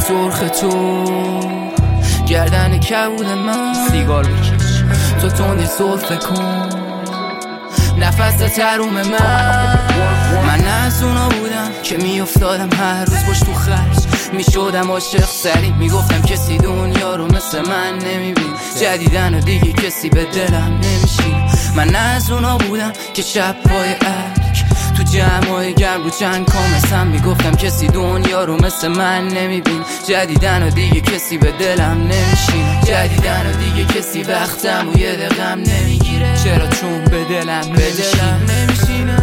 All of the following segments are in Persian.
سرخ تو، گردن کبود من سیگار بکش، تو تندی سرفه کن نفس تروم من از اونا بودم که میافتادم هر روز باش تو خرج، میشدم عاشق سری، میگفتم کسی دنیا رو مثل من نمیبین، جدیدن و دیگه کسی به دلم نمیشین. من از اونا بودم که شب پای ارک تو جمعای گرم رو چند کامستم، میگفتم کسی دنیا رو مثل من نمیبین، جدیدن و دیگه کسی به دلم نمیشین، جدیدن و دیگه کسی وقتم و یه دقیقم نمیگیره، چرا چون به دلم نمیشینه.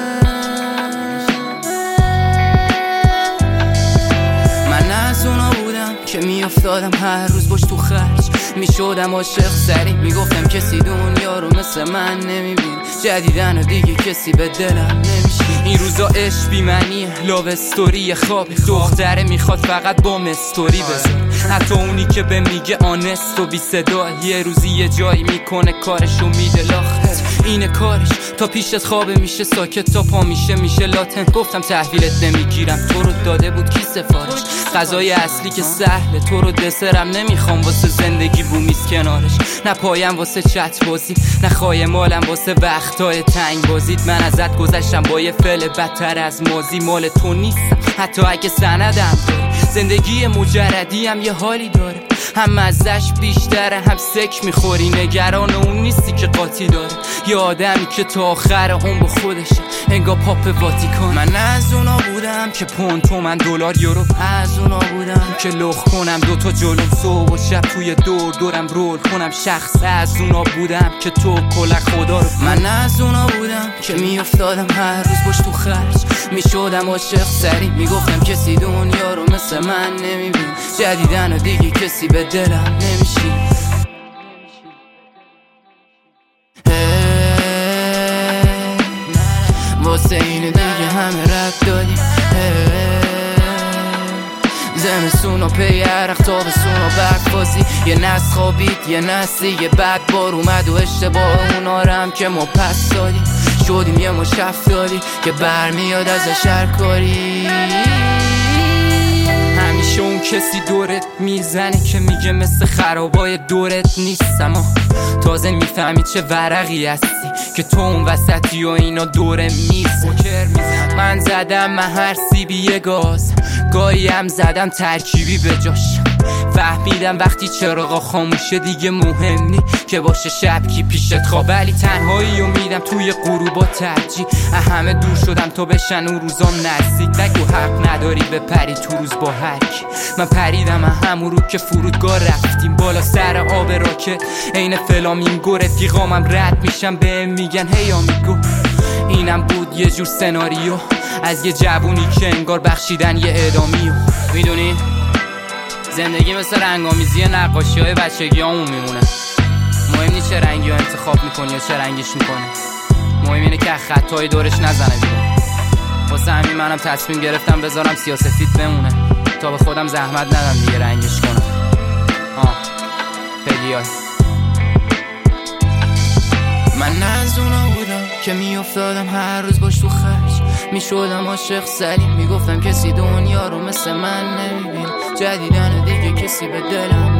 من از اونا بودم که میافتادم هر روز باش تو خرج، میشدم عاشق سری، میگفتم کسی دنیا رو مثل من نمیبین، جدیدن و دیگه کسی به دلم نمیشین. این روزا عشق بی معنیه، لاو استوری خواب، دختره میخواد فقط با مستوری بزن، حتی اونی که به میگه آنست و بی صدا، یه روزی یه جایی میکنه کارشو میده لاخت، اینه کارش تا پیشت خوابه میشه ساکت، تا پا میشه لاتن. گفتم تحویلت نمیگیرم، تو رو داده بود کی سفارش، غذای اصلی که سهله، تو رو دسرم نمیخوام واسه زندگی بومیز کنارش، نه پایم واسه چت بازی، نه خواهی مالم واسه وقتای تنگ بازید. من ازت گذشتم با یه فعل بدتر از ماضی، مال تو نیستم حتی اگه سندم داری، زندگی مجردی هم یه حالی داره، هم مزش بیشتره هم سک میخوری، نگران اون نیستی که قاطی داره، یه آدمی که تا آخر اون با خودشه انگار پاپ واتیکان. من از اونا بودم که پوند تومن دلار یورو، از اونا بودم که لخ کنم دوتا جلوم صبح و شب توی دورم رول کنم شخص، از اونا بودم که تو کلک خدا رو. من از اونا بودم که میافتادم هر روز باش تو خرج، میشدم عاشق سری، میگفتم کسی دنیا رو مثل من نمیبین، جدیدن و دیگه کسی به دلم نمیشین. واسه اینه دیگه همه رد دادیم، زمستون و پی عرق، تابستون و برق بازی، یه نسل خوابید یه نسلی یه بد بار اومد و اشتباه اونا رو هم که ما پس دادیم، شدیم یه مشفتاری که برمیاد ازش هر کاری. همیشه اون کسی دورت میزنه که میگه مثل خرابای دورت نیستم، تازه میفهمی چه ورقی هستی که تو اون وسطی و اینا دوره میزن. من زدم هر سیبی یه گاز، گاهی هم زدم ترکیبی به جاش، فهمیدم وقتی چراغا خاموشه دیگه مهم نی که باشه شب کی پیشت خواب، ولی تنهایی رو میدم توی غروبا ترجیح، همه دور شدم تا بشن اون روزام نزدیک، نگو حق نداری بپری تو روز با هر کی، من پریدم همون رو که فرودگاه رفتیم بالا سر آب راکت، عین فلامینگو رفیقامم رد میشم بهم میگن هی آمیگو. اینم بود یه جور سناریو از یه جوونی که انگار بخشیدن یه اعدامیو. میدونی زندگی مثل رنگامیزی نقاشی های بچگی همون میمونه، مهم نیست چه رنگی ها انتخاب میکنی یا چه رنگش میکنی، مهم اینه که خطای دورش نزنه بیرون. واسه همین منم تصمیم گرفتم بذارم سیاسفید بمونه تا به خودم زحمت ندم دیگه رنگش کنم. پدیای من از اونا بودم که میافتادم هر روز باش تو خرج، میشدم عاشق سری، میگفتم کسی دنیا رو مثل من نمیبین، جدیدن دیگه کسی به دلم